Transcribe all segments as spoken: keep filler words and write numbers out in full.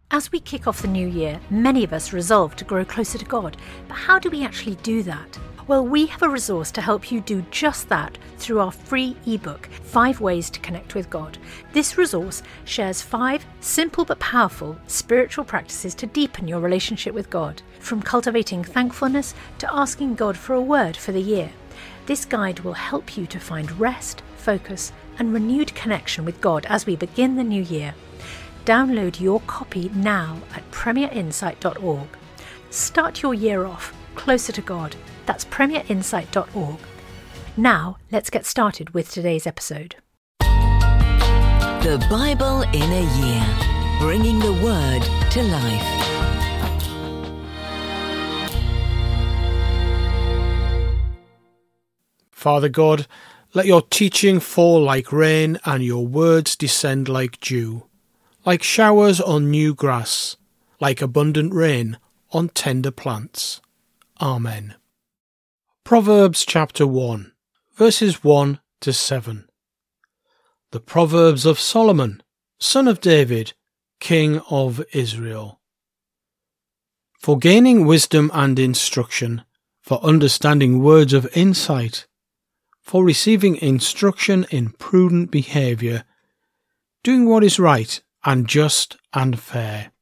As we kick off the new year, many of us resolve to grow closer to God. But how do we actually do that? Well, we have a resource to help you do just that through our free ebook, Five Ways to Connect with God. This resource shares five simple but powerful spiritual practices to deepen your relationship with God, from cultivating thankfulness to asking God for a word for the year. This guide will help you to find rest, focus, and renewed connection with God as we begin the new year. Download your copy now at premier insight dot org. Start your year off closer to God. That's premier insight dot org. Now, let's get started with today's episode. The Bible in a Year, bringing the Word to life. Father God, let your teaching fall like rain and your words descend like dew, like showers on new grass, like abundant rain on tender plants. Amen. Proverbs chapter one, verses one to seven. The Proverbs of Solomon, son of David, king of Israel. For gaining wisdom and instruction, for understanding words of insight, for receiving instruction in prudent behaviour, doing what is right and just and fair,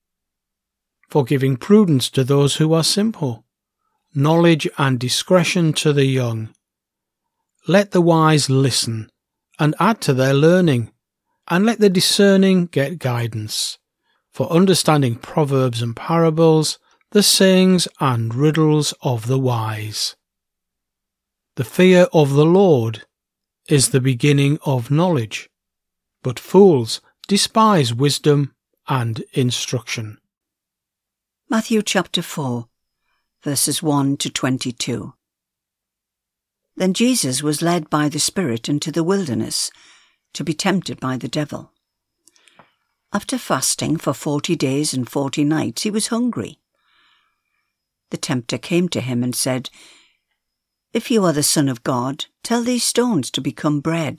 for giving prudence to those who are simple, knowledge and discretion to the young. Let the wise listen and add to their learning, and let the discerning get guidance, for understanding proverbs and parables, the sayings and riddles of the wise. The fear of the Lord is the beginning of knowledge, but fools despise wisdom and instruction. Matthew chapter four, verses one to twenty-two. Then Jesus was led by the Spirit into the wilderness to be tempted by the devil. After fasting for forty days and forty nights, he was hungry. The tempter came to him and said, "If you are the Son of God, tell these stones to become bread."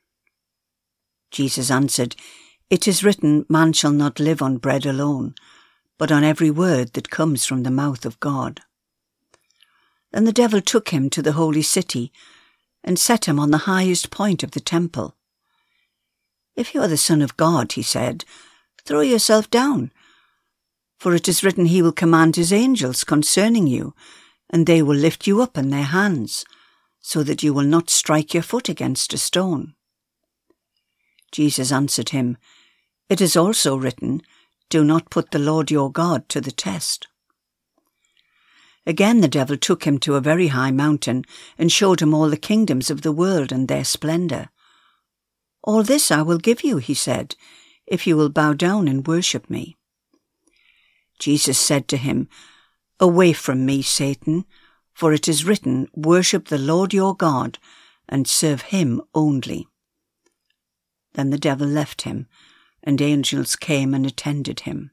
Jesus answered, "It is written, man shall not live on bread alone, but on every word that comes from the mouth of God." Then the devil took him to the holy city and set him on the highest point of the temple. "If you are the Son of God," he said, "throw yourself down, for it is written, he will command his angels concerning you, and they will lift you up in their hands, so that you will not strike your foot against a stone." Jesus answered him, "It is also written, do not put the Lord your God to the test." Again the devil took him to a very high mountain and showed him all the kingdoms of the world and their splendour. "All this I will give you," he said, "if you will bow down and worship me." Jesus said to him, "Away from me, Satan, for it is written, worship the Lord your God and serve him only." Then the devil left him, and angels came and attended him.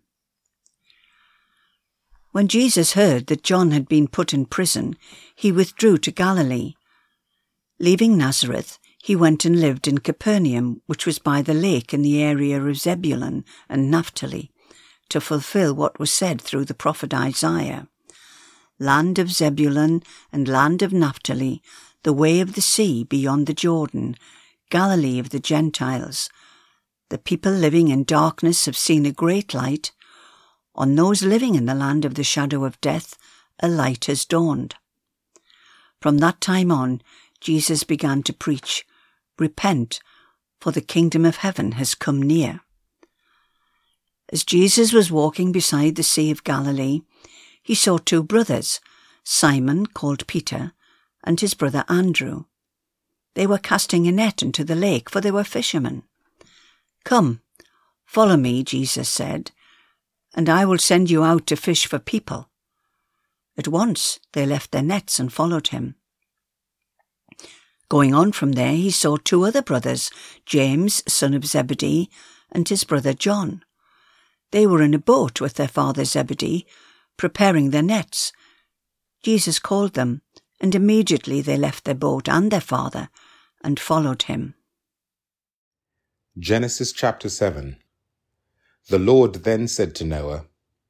When Jesus heard that John had been put in prison, he withdrew to Galilee. Leaving Nazareth, he went and lived in Capernaum, which was by the lake in the area of Zebulun and Naphtali, to fulfill what was said through the prophet Isaiah. "Land of Zebulun and land of Naphtali, the way of the sea beyond the Jordan, Galilee of the Gentiles. The people living in darkness have seen a great light. On those living in the land of the shadow of death, a light has dawned." From that time on, Jesus began to preach, "Repent, for the kingdom of heaven has come near." As Jesus was walking beside the Sea of Galilee, he saw two brothers, Simon, called Peter, and his brother Andrew. They were casting a net into the lake, for they were fishermen. "Come, follow me," Jesus said, "and I will send you out to fish for people." At once they left their nets and followed him. Going on from there, he saw two other brothers, James, son of Zebedee, and his brother John. They were in a boat with their father Zebedee, preparing their nets. Jesus called them, and immediately they left their boat and their father and followed him. Genesis chapter seven. The Lord then said to Noah,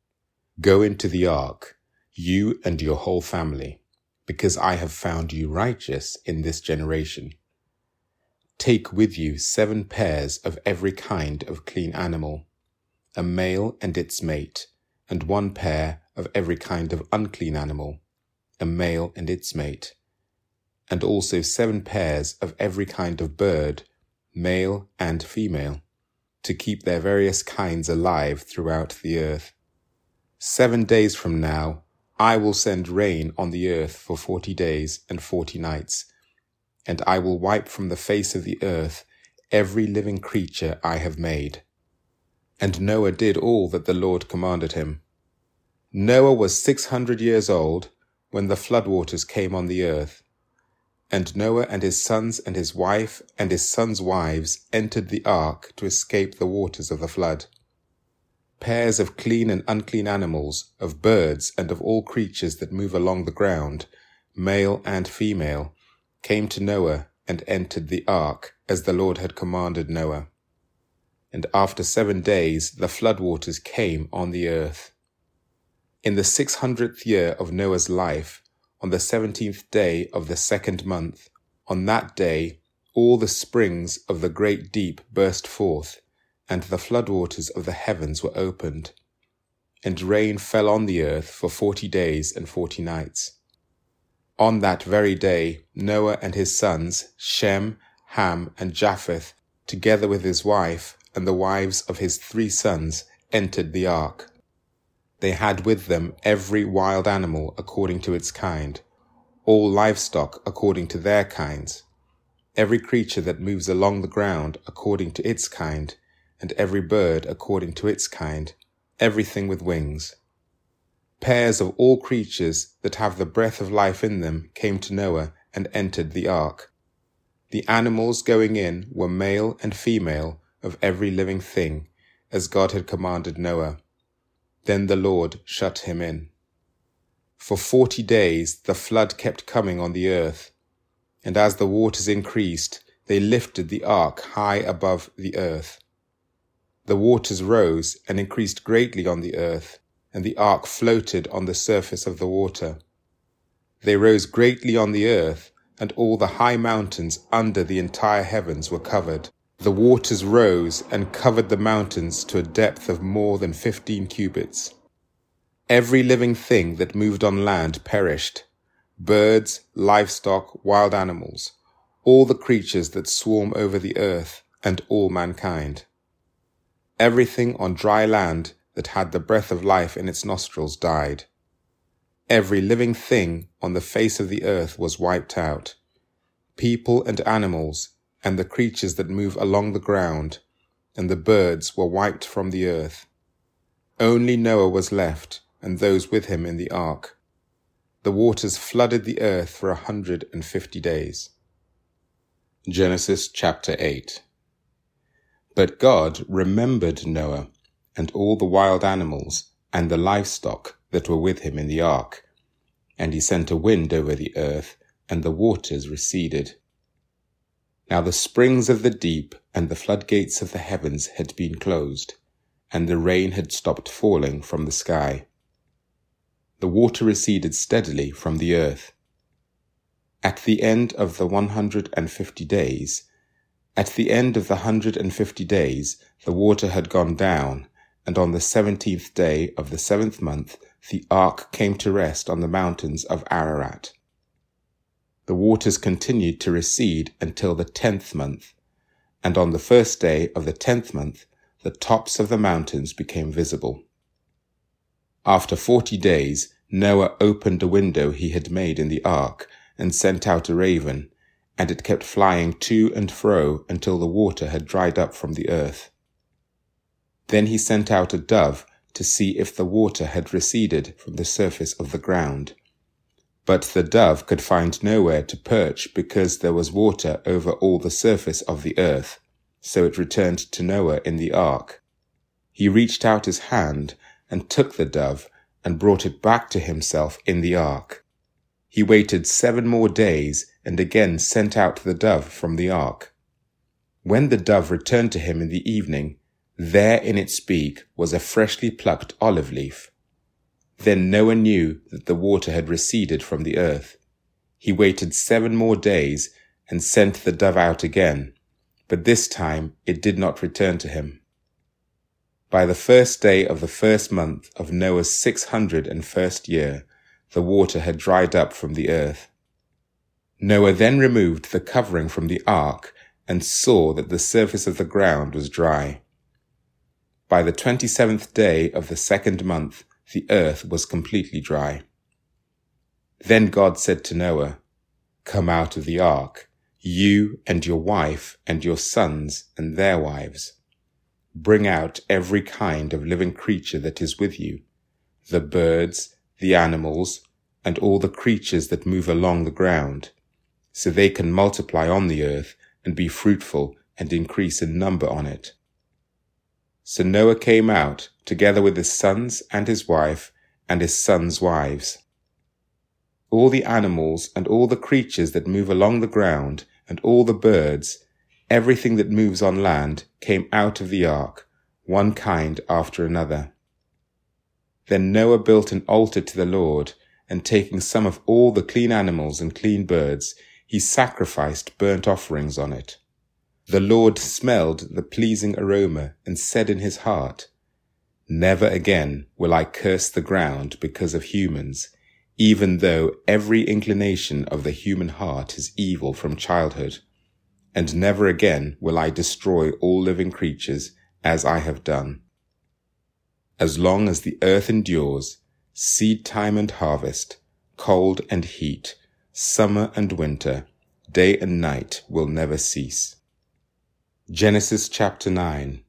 "Go into the ark, you and your whole family, because I have found you righteous in this generation. Take with you seven pairs of every kind of clean animal, a male and its mate, and one pair of every kind of unclean animal, a male and its mate, and also seven pairs of every kind of bird, male and female, to keep their various kinds alive throughout the earth. Seven days from now, I will send rain on the earth for forty days and forty nights, and I will wipe from the face of the earth every living creature I have made." And Noah did all that the Lord commanded him. Noah was six hundred years old when the floodwaters came on the earth. And Noah and his sons and his wife and his sons' wives entered the ark to escape the waters of the flood. Pairs of clean and unclean animals, of birds and of all creatures that move along the ground, male and female, came to Noah and entered the ark, as the Lord had commanded Noah. And after seven days the floodwaters came on the earth. In the six hundredth year of Noah's life, on the seventeenth day of the second month, on that day all the springs of the great deep burst forth, and the floodwaters of the heavens were opened. And rain fell on the earth for forty days and forty nights. On that very day Noah and his sons, Shem, Ham, and Japheth, together with his wife and the wives of his three sons, entered the ark. They had with them every wild animal according to its kind, all livestock according to their kinds, every creature that moves along the ground according to its kind, and every bird according to its kind, everything with wings. Pairs of all creatures that have the breath of life in them came to Noah and entered the ark. The animals going in were male and female of every living thing, as God had commanded Noah. Then the Lord shut him in. For forty days the flood kept coming on the earth, and as the waters increased, they lifted the ark high above the earth. The waters rose and increased greatly on the earth, and the ark floated on the surface of the water. They rose greatly on the earth, and all the high mountains under the entire heavens were covered. The waters rose and covered the mountains to a depth of more than fifteen cubits. Every living thing that moved on land perished, birds, livestock, wild animals, all the creatures that swarm over the earth, and all mankind. Everything on dry land that had the breath of life in its nostrils died. Every living thing on the face of the earth was wiped out, people and animals, and the creatures that move along the ground, and the birds were wiped from the earth. Only Noah was left, and those with him in the ark. The waters flooded the earth for a hundred and fifty days. Genesis chapter eight. But God remembered Noah, and all the wild animals, and the livestock that were with him in the ark. And he sent a wind over the earth, and the waters receded. Now the springs of the deep and the floodgates of the heavens had been closed, and the rain had stopped falling from the sky. The water receded steadily from the earth. At the end of the one hundred and fifty days, at the end of the hundred and fifty days, the water had gone down, and on the seventeenth day of the seventh month, the ark came to rest on the mountains of Ararat. The waters continued to recede until the tenth month, and on the first day of the tenth month, the tops of the mountains became visible. After forty days, Noah opened a window he had made in the ark and sent out a raven, and it kept flying to and fro until the water had dried up from the earth. Then he sent out a dove to see if the water had receded from the surface of the ground. But the dove could find nowhere to perch because there was water over all the surface of the earth, so it returned to Noah in the ark. He reached out his hand and took the dove and brought it back to himself in the ark. He waited seven more days and again sent out the dove from the ark. When the dove returned to him in the evening, There in its beak was a freshly plucked olive leaf. Then Noah knew that the water had receded from the earth. He waited seven more days and sent the dove out again, but this time it did not return to him. By the first day of the first month of Noah's six hundred and first year, the water had dried up from the earth. Noah then removed the covering from the ark and saw that the surface of the ground was dry. By the twenty-seventh day of the second month, the earth was completely dry. Then God said to Noah, "Come out of the ark, you and your wife and your sons and their wives. Bring out every kind of living creature that is with you, the birds, the animals, and all the creatures that move along the ground, so they can multiply on the earth and be fruitful and increase in number on it." So Noah came out, together with his sons and his wife and his sons' wives. All the animals and all the creatures that move along the ground and all the birds, everything that moves on land, came out of the ark, one kind after another. Then Noah built an altar to the Lord, and taking some of all the clean animals and clean birds, he sacrificed burnt offerings on it. The Lord smelled the pleasing aroma and said in his heart, "Never again will I curse the ground because of humans, even though every inclination of the human heart is evil from childhood. And never again will I destroy all living creatures as I have done. As long as the earth endures, seed time and harvest, cold and heat, summer and winter, day and night will never cease." Genesis chapter nine.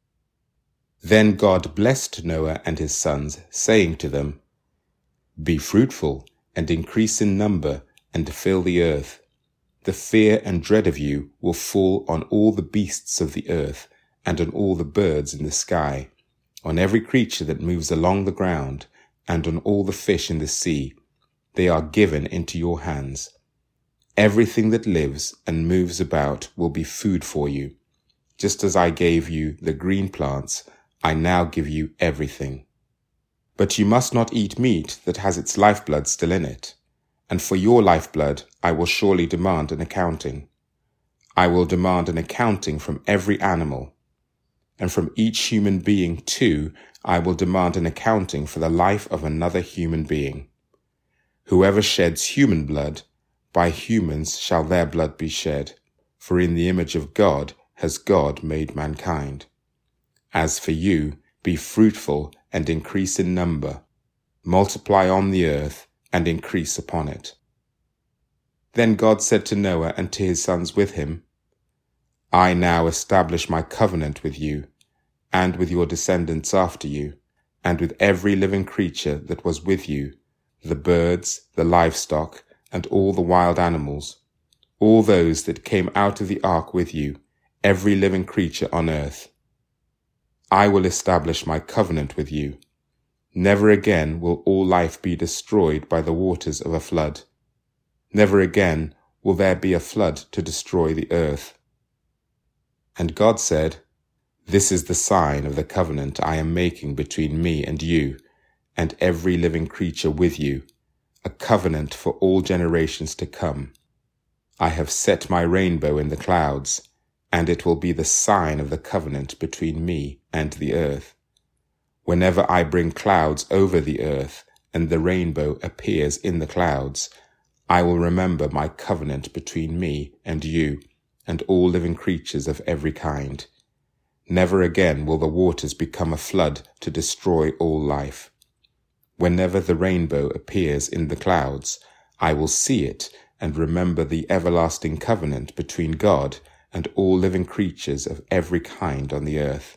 Then God blessed Noah and his sons, saying to them, "Be fruitful and increase in number and fill the earth. The fear and dread of you will fall on all the beasts of the earth and on all the birds in the sky, on every creature that moves along the ground, and on all the fish in the sea. They are given into your hands. Everything that lives and moves about will be food for you. Just as I gave you the green plants, I now give you everything. But you must not eat meat that has its lifeblood still in it, and for your lifeblood I will surely demand an accounting. I will demand an accounting from every animal, and from each human being too I will demand an accounting for the life of another human being. Whoever sheds human blood, by humans shall their blood be shed, for in the image of God has God made mankind. As for you, be fruitful and increase in number, multiply on the earth and increase upon it." Then God said to Noah and to his sons with him, "I now establish my covenant with you, and with your descendants after you, and with every living creature that was with you, the birds, the livestock, and all the wild animals, all those that came out of the ark with you, every living creature on earth. I will establish my covenant with you. Never again will all life be destroyed by the waters of a flood. Never again will there be a flood to destroy the earth." And God said, "This is the sign of the covenant I am making between me and you, and every living creature with you, a covenant for all generations to come. I have set my rainbow in the clouds, and it will be the sign of the covenant between me and the earth. Whenever I bring clouds over the earth, and the rainbow appears in the clouds, I will remember my covenant between me and you, and all living creatures of every kind. Never again will the waters become a flood to destroy all life. Whenever the rainbow appears in the clouds, I will see it and remember the everlasting covenant between God and all living creatures of every kind on the earth."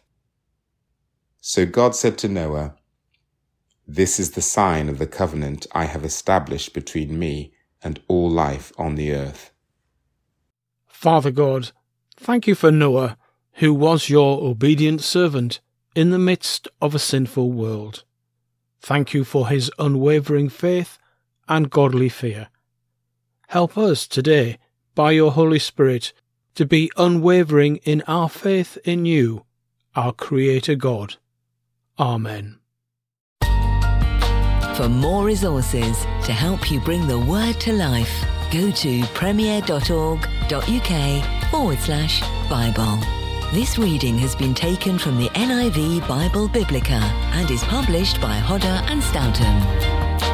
So God said to Noah, "This is the sign of the covenant I have established between me and all life on the earth." Father God, thank you for Noah, who was your obedient servant in the midst of a sinful world. Thank you for his unwavering faith and godly fear. Help us today, by your Holy Spirit, to be unwavering in our faith in you our Creator God. Amen. For more resources to help you bring the Word to life, go to premier.org.uk forward slash Bible. This reading has been taken from the N I V Bible Biblica and is published by Hodder and Stoughton.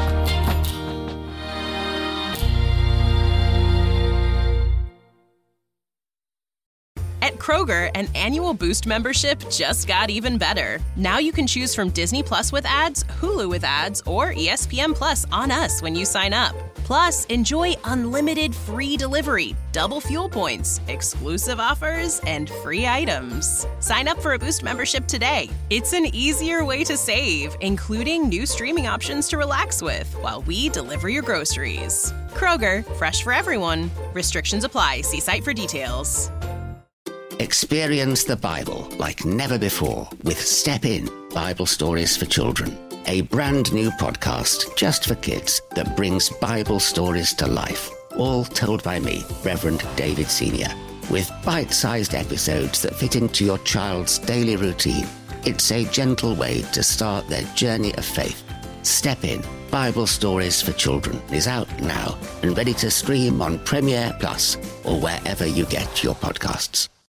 At Kroger, an annual Boost membership just got even better. Now you can choose from Disney Plus with ads, Hulu with ads, or E S P N Plus on us when you sign up. Plus, enjoy unlimited free delivery, double fuel points, exclusive offers, and free items. Sign up for a Boost membership today. It's an easier way to save, including new streaming options to relax with while we deliver your groceries. Kroger, fresh for everyone. Restrictions apply. See site for details. Experience the Bible like never before with Step In, Bible Stories for Children, a brand new podcast just for kids that brings Bible stories to life, all told by me, Reverend David Senior, with bite-sized episodes that fit into your child's daily routine. It's a gentle way to start their journey of faith. Step In, Bible Stories for Children is out now and ready to stream on Premier Plus or wherever you get your podcasts.